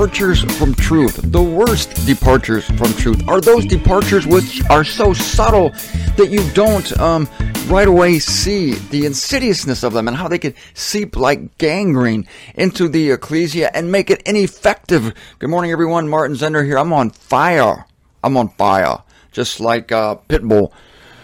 departures from truth, the worst departures from truth, are those departures which are so subtle that you don't right away see the insidiousness of them and how they could seep like gangrene into the ecclesia and make it ineffective. Good morning, everyone. Martin Zender here. I'm on fire. Just like Pitbull.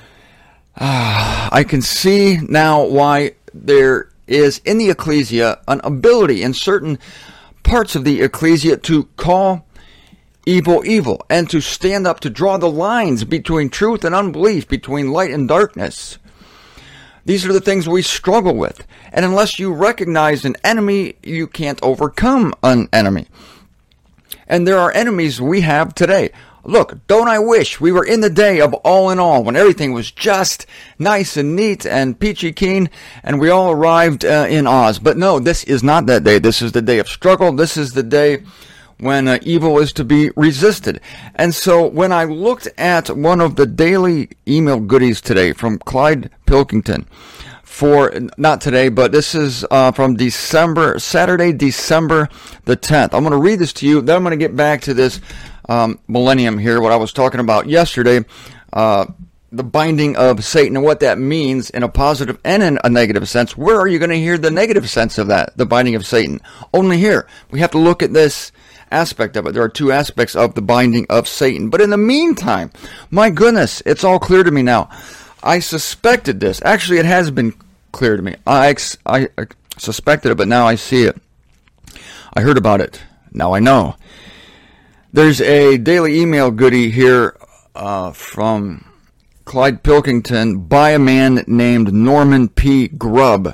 I can see now why there is in the ecclesia an ability in certain parts of the ecclesia to call evil evil and to stand up to draw the lines between truth and unbelief, between light and darkness. These are the things we struggle with. And unless you recognize an enemy, you can't overcome an enemy. And there are enemies we have today. Look, don't I wish we were in the day of all in all, when everything was just nice and neat and peachy keen, and we all arrived in Oz. But no, this is not that day. This is the day of struggle. This is the day when evil is to be resisted. And so when I looked at one of the daily email goodies today from Clyde Pilkington, not today, but this is from Saturday, December the 10th. I'm going to read this to you, then I'm going to get back to this millennium here, what I was talking about yesterday, the binding of Satan and what that means in a positive and in a negative sense. Where are you going to hear the negative sense of that, the binding of Satan? Only here. We have to look at this aspect of it. There are two aspects of the binding of Satan. But in the meantime, my goodness, it's all clear to me now. I suspected this. Actually, it has been clear to me. I suspected it, but now I see it. I heard about it. Now I know. There's a daily email goodie here from Clyde Pilkington by a man named Norman P. Grubb,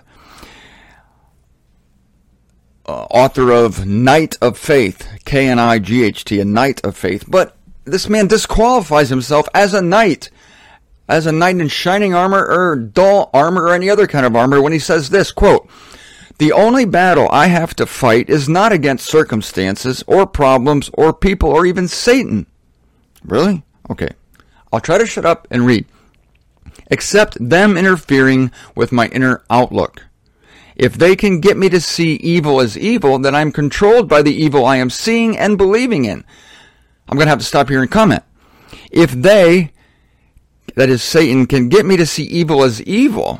author of Knight of Faith, Knight, a Knight of Faith. But this man disqualifies himself as a knight in shining armor or dull armor or any other kind of armor when he says this, quote, "The only battle I have to fight is not against circumstances or problems or people or even Satan." Really? Okay. I'll try to shut up and read. "Except them interfering with my inner outlook. If they can get me to see evil as evil, then I'm controlled by the evil I am seeing and believing in." I'm going to have to stop here and comment. If they, that is Satan, can get me to see evil as evil,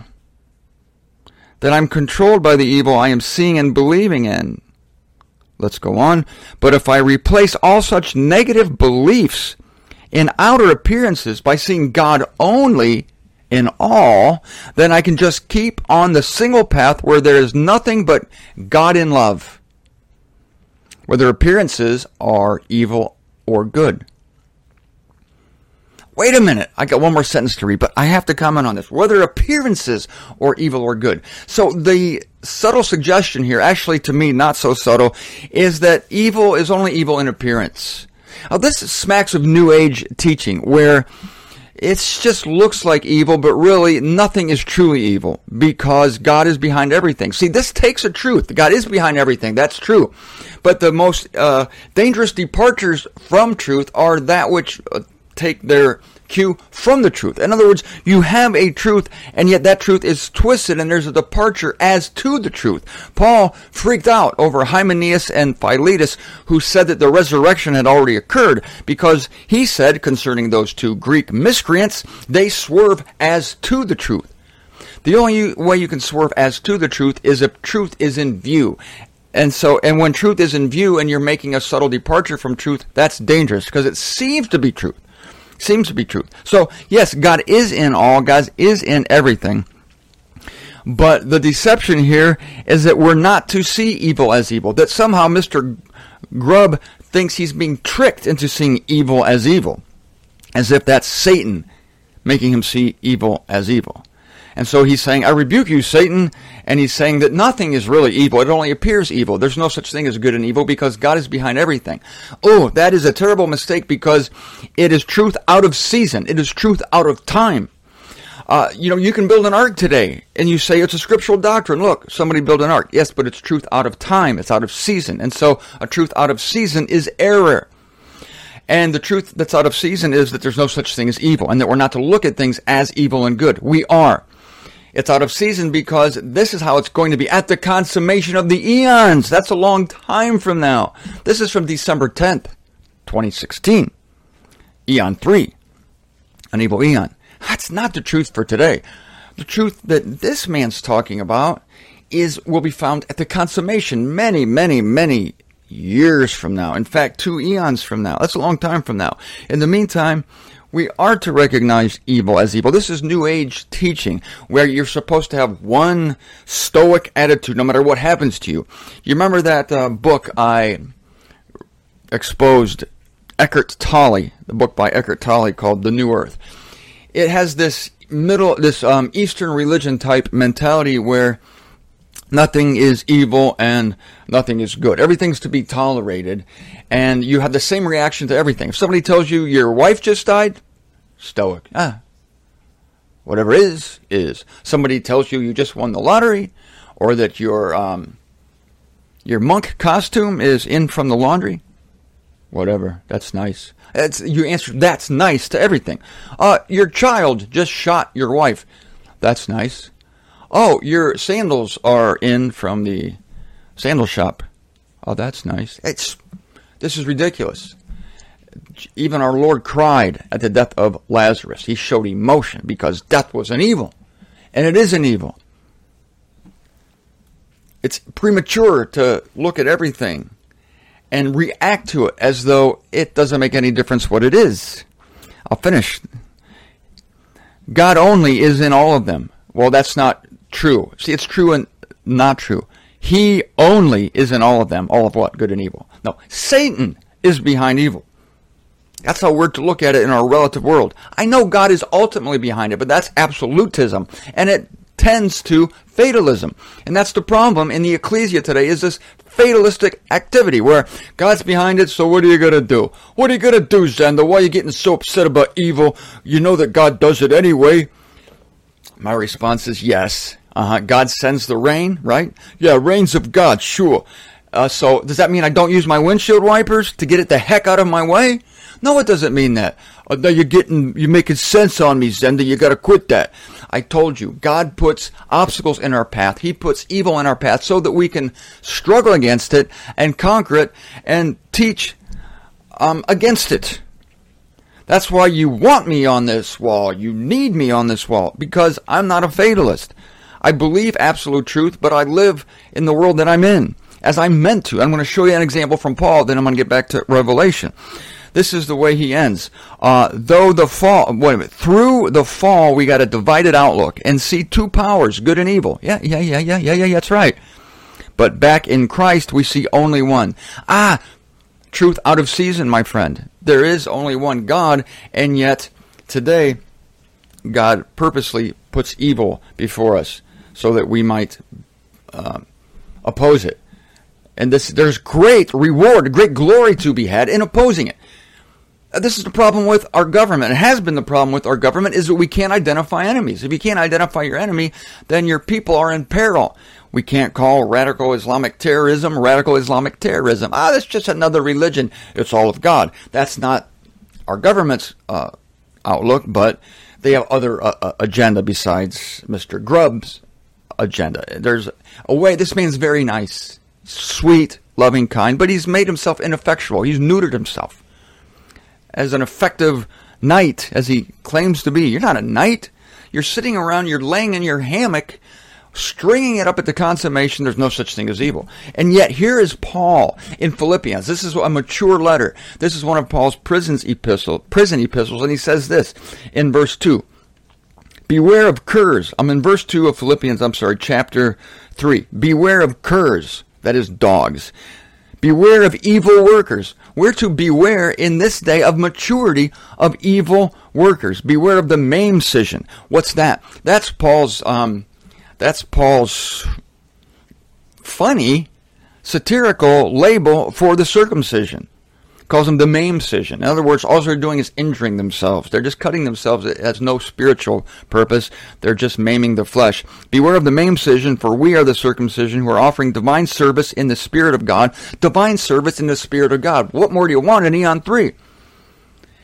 then I'm controlled by the evil I am seeing and believing in. Let's go on. "But if I replace all such negative beliefs in outer appearances by seeing God only in all, then I can just keep on the single path where there is nothing but God in love, whether appearances are evil or good." Wait a minute, I got one more sentence to read, but I have to comment on this. Whether appearances are evil or good. So the subtle suggestion here, actually to me not so subtle, is that evil is only evil in appearance. Now this smacks of New Age teaching, where it just looks like evil, but really nothing is truly evil, because God is behind everything. See, this takes a truth. God is behind everything, that's true. But the most dangerous departures from truth are that which take their cue from the truth. In other words, you have a truth, and yet that truth is twisted, and there's a departure as to the truth. Paul freaked out over Hymenaeus and Philetus, who said that the resurrection had already occurred, because he said concerning those two Greek miscreants, they swerve as to the truth. The only way you can swerve as to the truth is if truth is in view. And when truth is in view and you're making a subtle departure from truth, that's dangerous, because it seems to be truth. So, yes, God is in all. God is in everything. But the deception here is that we're not to see evil as evil. That somehow Mr. Grubb thinks he's being tricked into seeing evil, as if that's Satan making him see evil as evil. And so he's saying, "I rebuke you, Satan." And he's saying that nothing is really evil. It only appears evil. There's no such thing as good and evil, because God is behind everything. Oh, that is a terrible mistake, because it is truth out of season. It is truth out of time. You can build an ark today, and you say it's a scriptural doctrine. Look, somebody built an ark. Yes, but it's truth out of time. It's out of season. And so a truth out of season is error. And the truth that's out of season is that there's no such thing as evil, and that we're not to look at things as evil and good. We are. It's out of season because this is how it's going to be at the consummation of the eons. That's a long time from now. This is from December 10th, 2016. Eon 3, an evil eon. That's not the truth for today. The truth that this man's talking about will be found at the consummation many, many, many years from now. In fact, 2 eons from now. That's a long time from now. In the meantime, we are to recognize evil as evil. This is New Age teaching, where you're supposed to have one stoic attitude no matter what happens to you. You remember that book I exposed, Eckhart Tolle, the book by Eckhart Tolle called The New Earth. It has this Eastern religion type mentality where nothing is evil and nothing is good. Everything's to be tolerated, and you have the same reaction to everything. If somebody tells you your wife just died, stoic. Whatever is. Somebody tells you you just won the lottery, or that your monk costume is in from the laundry, whatever. That's nice. You answer that's nice to everything. Your child just shot your wife. That's nice. Oh, your sandals are in from the sandal shop. Oh, that's nice. This is ridiculous. Even our Lord cried at the death of Lazarus. He showed emotion because death was an evil. And it is an evil. It's premature to look at everything and react to it as though it doesn't make any difference what it is. I'll finish. God only is in all of them. Well, that's not true. See, it's true and not true. He only is in all of them. All of what? Good and evil. No, Satan is behind evil. That's how we're to look at it in our relative world. I know God is ultimately behind it, but that's absolutism. And it tends to fatalism. And that's the problem in the ecclesia today, is this fatalistic activity where God's behind it, so what are you going to do? What are you going to do, Zenda? Why are you getting so upset about evil? You know that God does it anyway. My response is yes. God sends the rain, right? Yeah, rains of God, sure. So does that mean I don't use my windshield wipers to get it the heck out of my way? No, it doesn't mean that. No, you're making sense on me, Zenda. You got to quit that. I told you, God puts obstacles in our path. He puts evil in our path so that we can struggle against it and conquer it and teach against it. That's why you want me on this wall. You need me on this wall, because I'm not a fatalist. I believe absolute truth, but I live in the world that I'm in, as I'm meant to. I'm going to show you an example from Paul, then I'm going to get back to Revelation. This is the way he ends. Through the fall, we got a divided outlook and see 2 powers, good and evil. Yeah, that's right. But back in Christ, we see only one. Truth out of season, my friend. There is only one God, and yet today, God purposely puts evil before us so that we might oppose it. And there's great reward, great glory to be had in opposing it. This is the problem with our government. It has been the problem with our government, is that we can't identify enemies. If you can't identify your enemy, then your people are in peril. We can't call radical Islamic terrorism. That's just another religion. It's all of God. That's not our government's outlook, but they have other agenda besides Mr. Grubb's agenda. There's a way. This man's very nice, sweet, loving, kind, but he's made himself ineffectual. He's neutered himself as an effective knight, as he claims to be. You're not a knight. You're sitting around, you're laying in your hammock, stringing it up at the consummation. There's no such thing as evil. And yet here is Paul in Philippians. This is a mature letter. This is one of Paul's prison epistles, and he says this in verse 2. Beware of curs. I'm in verse 2 of Philippians, chapter 3. Beware of curs, that is dogs. Beware of evil workers. We're to beware in this day of maturity of evil workers. Beware of the maimcision. What's that? That's Paul's funny, satirical label for the circumcision. Calls them the maimcision. In other words, all they're doing is injuring themselves. They're just cutting themselves. It has no spiritual purpose. They're just maiming the flesh. Beware of the maimcision, for we are the circumcision who are offering divine service in the Spirit of God. Divine service in the Spirit of God. What more do you want in Eon 3?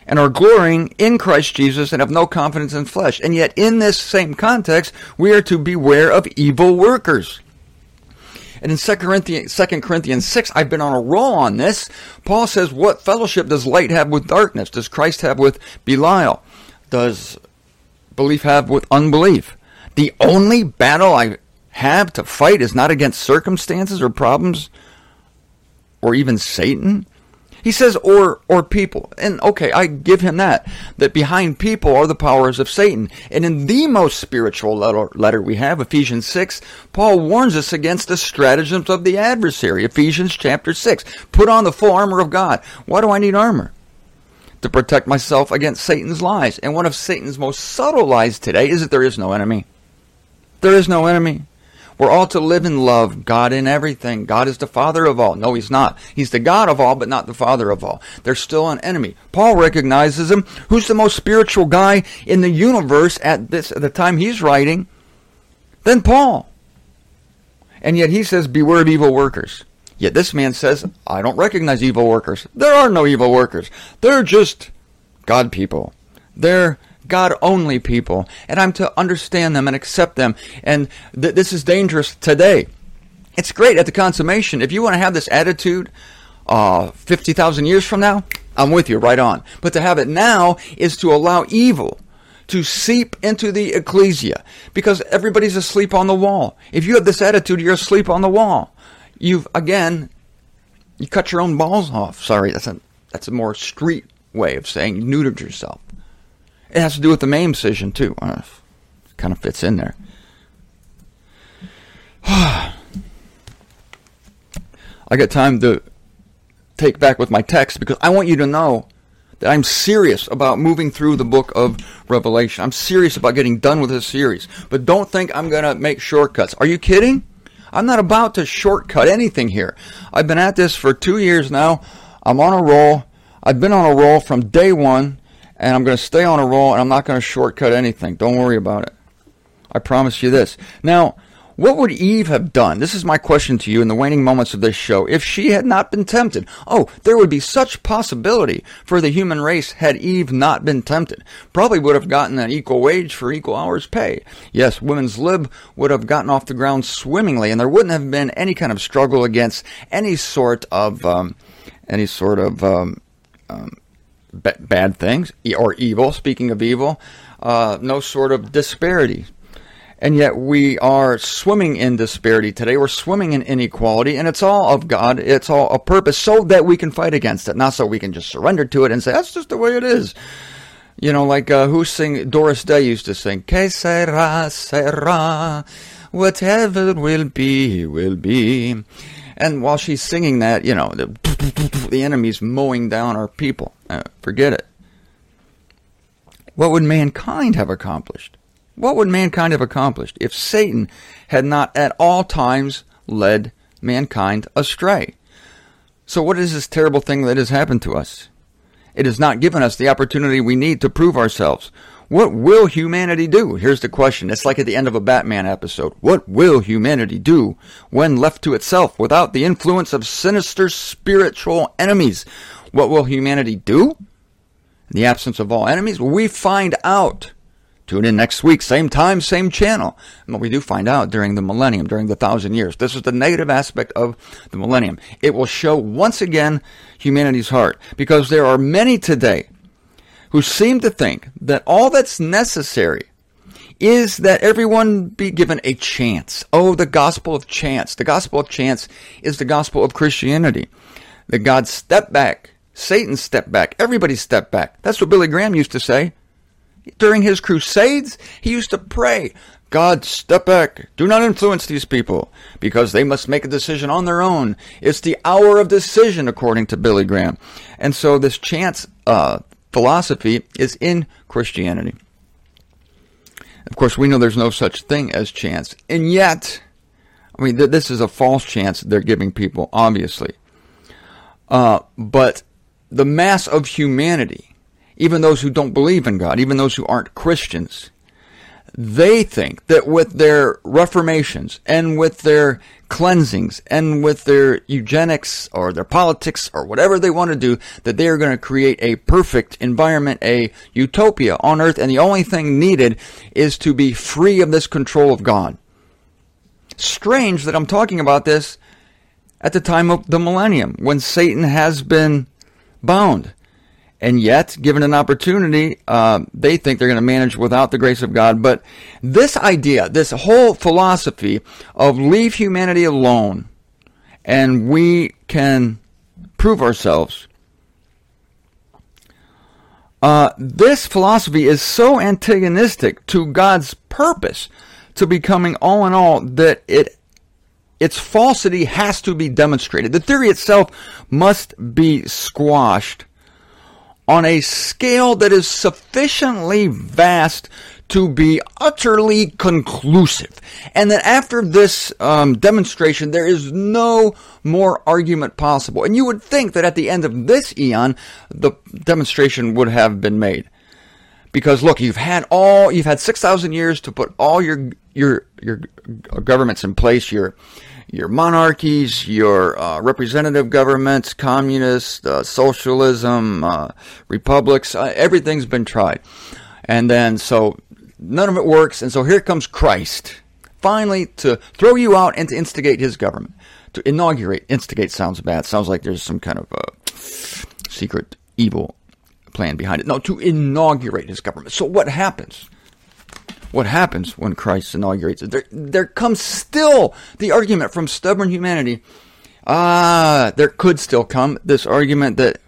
and are glorying in Christ Jesus and have no confidence in flesh. And yet in this same context, we are to beware of evil workers. And in 2 Corinthians 6, I've been on a roll on this. Paul says, what fellowship does light have with darkness? Does Christ have with Belial? Does belief have with unbelief? The only battle I have to fight is not against circumstances or problems or even Satan. He says, or people. And okay, I give him that behind people are the powers of Satan. And in the most spiritual letter we have, Ephesians 6, Paul warns us against the stratagems of the adversary. Ephesians chapter 6. Put on the full armor of God. Why do I need armor? To protect myself against Satan's lies. And one of Satan's most subtle lies today is that there is no enemy. There is no enemy. We're all to live in love, God in everything. God is the Father of all. No, He's not. He's the God of all, but not the Father of all. There's still an enemy. Paul recognizes him. Who's the most spiritual guy in the universe at the time he's writing? Then Paul. And yet he says, beware of evil workers. Yet this man says, I don't recognize evil workers. There are no evil workers. They're just God people. They're God-only people, and I'm to understand them and accept them, and this is dangerous today. It's great at the consummation. If you want to have this attitude 50,000 years from now, I'm with you, right on. But to have it now is to allow evil to seep into the ecclesia, because everybody's asleep on the wall. If you have this attitude, you're asleep on the wall. You cut your own balls off. Sorry, that's a more street way of saying you neutered yourself. It has to do with the Maimcision, too. Kind of fits in there. I got time to take back with my text because I want you to know that I'm serious about moving through the book of Revelation. I'm serious about getting done with this series. But don't think I'm going to make shortcuts. Are you kidding? I'm not about to shortcut anything here. I've been at this for 2 years now. I'm on a roll. I've been on a roll from day one. And I'm going to stay on a roll, and I'm not going to shortcut anything. Don't worry about it. I promise you this. Now, what would Eve have done? This is my question to you in the waning moments of this show. If she had not been tempted, there would be such possibility for the human race had Eve not been tempted. Probably would have gotten an equal wage for equal hours pay. Yes, women's lib would have gotten off the ground swimmingly, and there wouldn't have been any kind of struggle against any sort of bad things or evil. Speaking of evil, no sort of disparity. And yet we are swimming in disparity today. We're swimming in inequality, and it's all of God. It's all a purpose so that we can fight against it, not so we can just surrender to it and say, that's just the way it is. You know, like Doris Day used to sing, Que sera, sera, whatever will be, will be. And while she's singing that, the enemy's mowing down our people. Forget it. What would mankind have accomplished? What would mankind have accomplished if Satan had not at all times led mankind astray? So what is this terrible thing that has happened to us? It has not given us the opportunity we need to prove ourselves. What will humanity do? Here's the question. It's like at the end of a Batman episode. What will humanity do when left to itself without the influence of sinister spiritual enemies? What will humanity do? In the absence of all enemies, we find out. Tune in next week, same time, same channel. And what we do find out during the millennium, during the 1,000 years. This is the negative aspect of the millennium. It will show once again humanity's heart. Because there are many today who seem to think that all that's necessary is that everyone be given a chance. Oh, the gospel of chance. The gospel of chance is the gospel of Christianity. That God stepped back. Satan stepped back. Everybody stepped back. That's what Billy Graham used to say. During his crusades, he used to pray, God, step back. Do not influence these people because they must make a decision on their own. It's the hour of decision, according to Billy Graham. And so this chance philosophy is in Christianity. Of course, we know there's no such thing as chance. And yet, this is a false chance they're giving people, obviously. But the mass of humanity, even those who don't believe in God, even those who aren't Christians, They think that with their reformations and with their cleansings and with their eugenics or their politics or whatever they want to do, that they are going to create a perfect environment, a utopia on earth, and the only thing needed is to be free of this control of God. Strange that I'm talking about this at the time of the millennium, when Satan has been bound. And yet, given an opportunity, they think they're going to manage without the grace of God. But this idea, this whole philosophy of leave humanity alone and we can prove ourselves, this philosophy is so antagonistic to God's purpose to becoming all in all that its falsity has to be demonstrated. The theory itself must be squashed on a scale that is sufficiently vast to be utterly conclusive. And that after this demonstration, there is no more argument possible. And you would think that at the end of this eon, the demonstration would have been made. Because look, you've had 6,000 years to put all your governments in place, your monarchies, your representative governments, communists, socialism, republics, everything's been tried. And then, so, none of it works, and so here comes Christ, finally to throw you out and to instigate his government. To inaugurate, instigate sounds bad, sounds like there's some kind of secret evil plan behind it. No, to inaugurate his government. So what happens? What happens when Christ inaugurates it? There comes still the argument from stubborn humanity. There could still come this argument that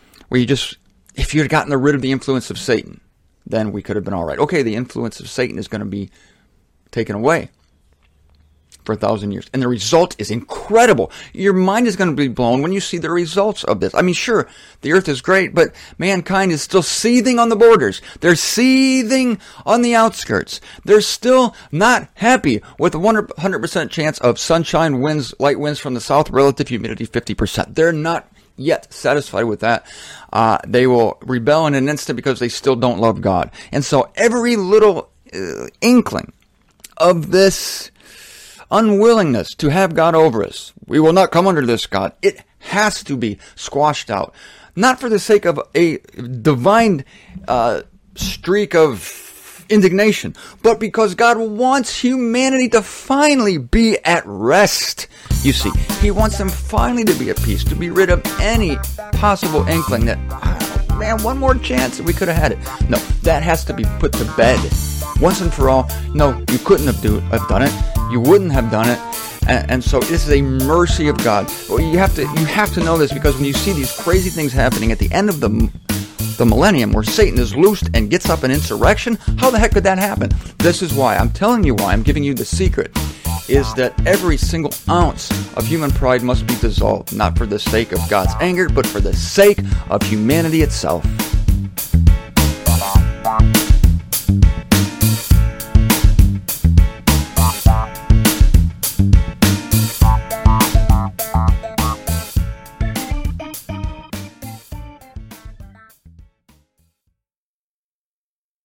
if you had gotten rid of the influence of Satan, then we could have been all right. Okay, the influence of Satan is going to be taken away for 1,000 years. And the result is incredible. Your mind is going to be blown when you see the results of this. I mean, sure, the earth is great, but mankind is still seething on the borders. They're seething on the outskirts. They're still not happy with a 100% chance of sunshine, winds, light winds from the south, relative humidity 50%. They're not yet satisfied with that. They will rebel in an instant because they still don't love God. And so every little inkling of this unwillingness to have God over us, we will not come under this God, it has to be squashed out. Not for the sake of a divine streak of indignation, but because God wants humanity to finally be at rest. You see, he wants them finally to be at peace, to be rid of any possible inkling that, one more chance and we could have had it. No, that has to be put to bed once and for all. No, you couldn't have done it. You wouldn't have done it. And so this is a mercy of God. Well, you have to know this, because when you see these crazy things happening at the end of the millennium, where Satan is loosed and gets up an insurrection, how the heck could that happen? This is why. I'm telling you why. I'm giving you the secret. Is that every single ounce of human pride must be dissolved, not for the sake of God's anger, but for the sake of humanity itself.